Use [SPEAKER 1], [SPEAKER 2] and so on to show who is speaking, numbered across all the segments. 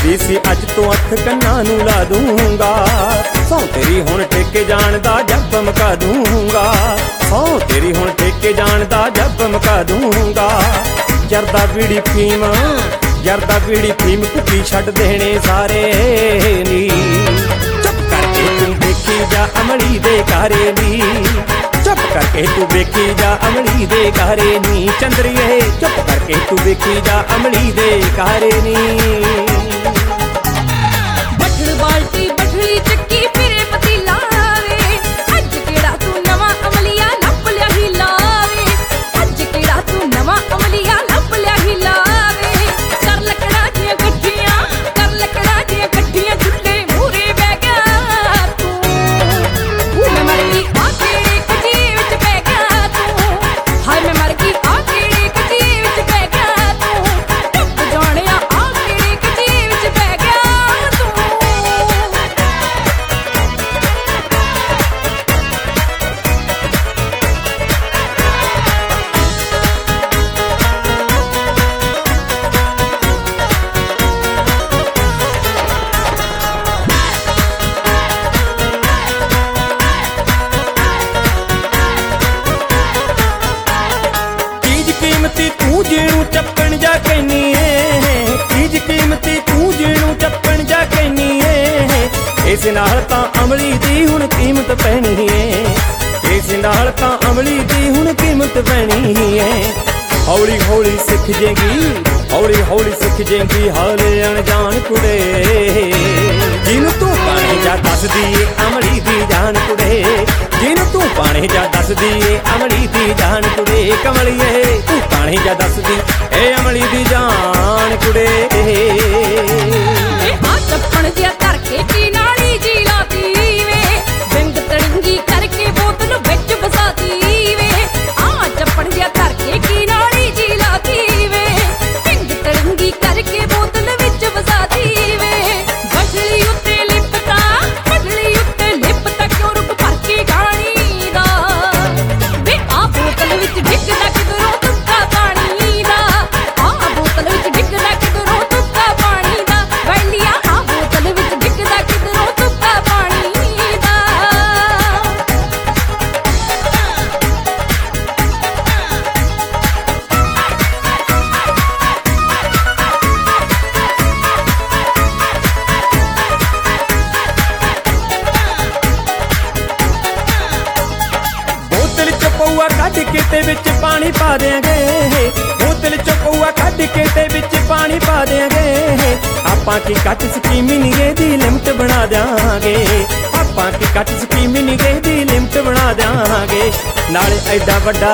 [SPEAKER 1] ਸੀ ਅੱਜ ਤੋਂ ਅੱਖ ਕੰਨਾਂ ਨੂੰ ਲਾ ਦੂੰਗਾ। ਸਹੁੰ ਤੇਰੀ ਹੁਣ ਠੇਕੇ ਜਾਣ ਦਾ ਜੱਬ ਮਕਾ ਦੂੰਗਾ। ਸਹੁੰ ਤੇਰੀ ਹੁਣ ਠੇਕੇ ਜਾਣ ਦਾ ਜੱਬ ਮਕਾ ਦੂੰਗਾ। ਜਰਦਾ ਬੀੜੀ ਫੀਮ ਜਰਦਾ ਬੀੜੀ ਫੀਮ ਕੁੱਤੀ ਛੱਡ ਦੇਣੇ ਸਾਰੇ ਨੀ। ਚੁੱਪ ਕਰਕੇ ਤੂੰ ਵੇਖੀ ਜਾ ਅਮਲੀ ਦੇ ਕਾਰੇ ਨੀ। ਚੁੱਪ ਕਰਕੇ ਤੂੰ ਵੇਖੀ ਜਾ ਅਮਲੀ ਦੇ ਕਾਰੇ ਨੀ। ਚੰਦਰੀਏ ਚੁੱਪ ਕਰਕੇ ਤੂੰ ਵੇਖੀ ਜਾ ਅਮਲੀ ਦੇ ਕਾਰੇ ਨੀ।
[SPEAKER 2] ਬੱਠਲ ਬਾਲਟੀ ਬੱਠਲੀ ਚੱਕੀ ਫਿਰੇ ਪਤੀਲਾ ਵੇ। ਅੱਜ ਕਿਹੜਾ ਤੂੰ ਨਵਾਂ ਅਮਲੀਆ ਲੱਭ ਲਿਆ ਹੀ ਲਾਵੇ। ਅੱਜ ਕਿਹੜਾ ਤੂੰ ਨਵਾਂ ਅਮਲੀਆ ਲੱਭ ਲਿਆ ਹੀ ਲਾਵੇ। ਕਰ ਲੱਕੜਾਂ ਦੀਆਂ ਇਕੱਠੀਆਂ ਕਰ ਲੱਕੜਾਂ ਦੀਆਂ ਇਕੱਠੀਆਂ ਚੁੱਲ੍ਹੇ ਮੂਹਰੇ ਬਹਿ ਗਿਆ ਤੂੰ। ਮੈਂ ਮਰ ਗਈ ਆ ਕਿਹੜੇ ਕਚੀ ਵਿੱਚ ਪੈ ਗਿਆ ਤੂੰ। ਹਾਏ ਮੈਂ ਮਰ ਗਈ ਆ ਕਿਹੜੇ ਕਚੀ ਵਿੱਚ ਪੈ ਗਿਆ ਤੂੰ। ਡੁੱਬ ਜਾਣਿਆ ਆ ਕਿਹੜੇ ਕਚੀ ਵਿੱਚ ਪੈ ਗਿਆ ਤੂੰ।
[SPEAKER 1] ਚੀਜ਼ ਕੀਮਤੀ ਤੂੰ ਜਿਹਨੂੰ ਚੱਪਣ ਜਾ ਕਹਿਨੀ ਏ। ਚੀਜ਼ ਕੀਮਤੀ ਤੂੰ ਜਿਹਨੂੰ ਚੱਪਣ ਜਾ ਕਹਿਨੀ ਏ। ਇਸ ਨਾਲ ਤਾਂ ਅਮਲੀ ਦੀ ਹੁਣ ਕੀਮਤ ਪੈਣੀ ਏ। ਇਸ ਨਾਲ ਤਾਂ ਅਮਲੀ ਦੀ ਹੁਣ ਕੀਮਤ ਪੈਣੀ ਏ। ਹੌਲੀ ਹੌਲੀ ਸਿੱਖ ਜੇਗੀ ਹੌਲੀ ਹੌਲੀ ਸਿੱਖ ਜੇਗੀ ਹਾਲੇ ਅਣਜਾਣ ਕੁੜੇ। ਜਿਹਨੂੰ ਤੂੰ ਪਾਣੇ ਜਾ ਦੱਸਦੀ ਏ ਅਮਲੀ ਦੀ ਜਾਨ ਕੁੜੇ। ਜਿਹਨੂੰ ਤੂੰ ਪਾਣੇ ਜਾ ਦੱਸਦੀ ਏ ਅਮਲੀ ਦੀ ਜਾਨ ਕੁੜੇ। ਕਮਲੀਏ ਤੂੰ ਪਾਣੇ ਜਾ ਦੱਸਦੀ ਏ ਅਮਲੀ ਦੀ ਜਾਨ ਕੁੜੇ।
[SPEAKER 2] ਆ ਚੱਪਣ ਜਿਹਾ ਧਰ ਕੇ ਕੀ ਨਾਲੀ ਜੀ ਲਾਤੀ ਵੇ। ਬਿੰਦ ਤੜੰਗੀ ਕਰਕੇ ਬੋਤਲ ਵਿੱਚ ਫਸਾਤੀ ਵੇ। ਆ ਚੱਪਣ ਜਿਹਾ ਧਰ ਕੇ ਕੀ ਨਾਲੀ ਜੀ ਲਾਤੀ ਵੇ। ਬਿੰਦ ਤੜੰਗੀ ਕਰਕੇ ਬੋਤਲ ਵਿੱਚ ਫਸਾਤੀ ਵੇ। ਬੱਠਲੀ ਉੱਤੇ ਲਿਪਤਾ ਬੱਠਲੀ ਉੱਤੇ ਲਿਪਤਾ ਕਿਉਂ ਰੁਕ ਭਰ ਕੇ ਗਾਣੀ ਦਾ ਵੇ। ਆ ਬੋਤਲ ਵਿੱਚ ਡਿੱਗਦਾ ਕਿਧਰੋਂ ਤੁੱਕਾ ਪਾਣੀ ਦਾ। ਆ ਬੋਤਲ ਵਿੱਚ ਡਿੱਗਦਾ ਕਿਧਰੋਂ ਤੁੱਕਾ ਪਾਣੀ ਦਾ। ਵੈਲੀਆ ਆ ਬੋਤਲ ਵਿੱਚ ਡਿੱਗਦਾ ਕਿਧਰੋਂ ਤੁੱਕਾ ਪਾਣੀ ਦਾ।
[SPEAKER 1] ਬੋਤਲ ਚ ਪਊਆ ਕੱਢ ਕੇ ਤੇ ਵਿੱਚ ਪਾਣੀ ਪਾ ਦਿਆਂਗੇ। ਬੋਤਲ ਚ ਪਊਆ ਕੱਢ ਕੇ ਤੇ ਵਿੱਚ ਪਾਣੀ ਪਾ ਦਿਆਂਗੇ। ਆਪਾਂ ਕੀ ਕੱਟ ਸਕੀਮ ਨੀ ਇਹਦੀ ਲਿਮਟ ਬਣਾ ਦਿਆਂਗੇ। ਆਪਾਂ ਕੀ ਕੱਟ ਸਕੀਮ ਨੀ ਇਹਦੀ ਲਿਮਟ ਬਣਾ ਦਿਆਂਗੇ। ਨਾਲੇ ਐਡਾ ਵੱਡਾ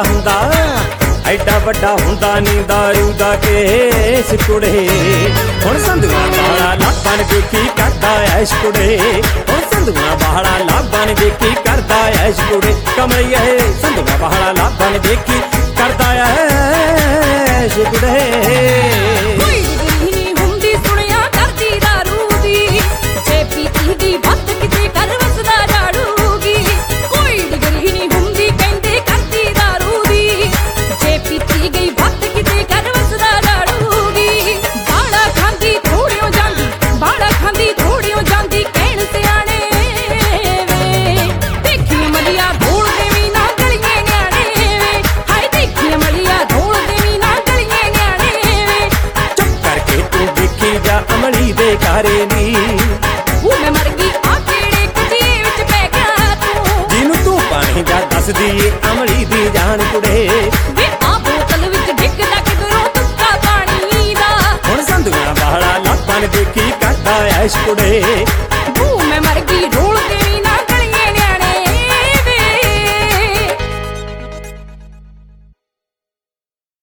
[SPEAKER 1] ਹੁੰਦਾ ਨੀ ਦਾਰੂ ਦਾ ਕੇਸ ਕੁੜੇ। ਹੁਣ ਸੰਧੂਆਂ ਵਾਲਾ ਲਾਭਾਂ ਦੇਖੀ ਕਰਦਾ ਐਸ਼ ਕੁੜੇ। ਹੁਣ ਸੰਧੂਆਂ ਵਾਲਾ ਲਾਭਾਂ ਦੇਖੀ ਕਰਦਾ ਐਸ਼ ਕੁੜੇ। ਕਮਲੀਏ ਸੰਧੂਆਂ ਵਾਲਾ ਲਾਭਾਂ ਦੇਖੀ ਕਰਦਾ ਐਸ਼ ਕੁੜੇ।
[SPEAKER 2] ਕੋਈ ਡਿਗਰੀ ਨੀ ਹੁੰਦੀ ਸੁਣਿਆ ਕਰਦੀ ਦਾਰੂ ਦੀ। ਜੇ ਪੀਤੀ ਦੀ ਵੱਧ ਕਿਤੇ ਕਰ ਵਸਦਾ ਝਾੜੂਗੀ। ਕੋਈ ਡਿਗਰੀ ਨੀ ਹੁੰਦੀ ਕਹਿੰਦੇ ਕਰਦੀ ਦਾਰੂ ਦੀ। ਜੇ ਪੀਤੀ ਗਈ ਵੱਧ ਕਿਤੇ ਕਰ ਵਸਦਾ ਝਾੜੂਗੀ। ਬਾੜਾ ਖਾਂਦੀ ਥੋੜਿਓ ਜਾਂਦੀ ਬਾੜਾ ਖਾਂਦੀ ਥੋੜਿਓ ਜਾਂਦੀ ਕਹਿਣ ਸਿਆਣੇ ਵੇ। ਦੇਖੀ ਅਮਲੀਆ ਢੋਲ ਦੇਵੀ ਨਾ ਗਲੀਏ ਨਿਆਣੇ ਵੇ। ਹਾਏ ਦੇਖੀ ਅਮਲੀਆ ਢੋਲ ਦੇਵੀ ਨਾ ਗਲੀਏ ਨਿਆਣੇ ਵੇ।
[SPEAKER 1] ਚੁੱਪ ਕਰਕੇ ਤੂੰ ਦੇਖੀ ਜਾ ਅਮਲੀ ਦੇ ਕਾਰੇ ਨੀ।
[SPEAKER 2] ਮੈਂ ਮਰ ਗਈ ਆ ਕਿਹੜੇ ਕਚੀ ਵਿੱਚ ਪੈ ਗਿਆ ਤੂੰ।
[SPEAKER 1] ਜਿਹਨੂੰ ਤੂੰ ਪਾਣੀ ਜਾ ਦੱਸਦੀ ਏ ਅਮਲੀ ਦੀ ਜਾਨ ਕੁੜੇ।
[SPEAKER 2] ਵੇ ਆ ਬੋਤਲ ਵਿੱਚ ਡਿੱਗਦਾ ਕਿਧਰੋਂ ਤੁੱਕਾ ਪਾਣੀ ਦਾ।
[SPEAKER 1] ਹੁਣ ਸੰਧੂਆਂ ਵਾਲਾ ਲਾਭਾਂ ਦੇਖੀ ਕਰਦਾ ਐਸ਼ ਕੁੜੇ।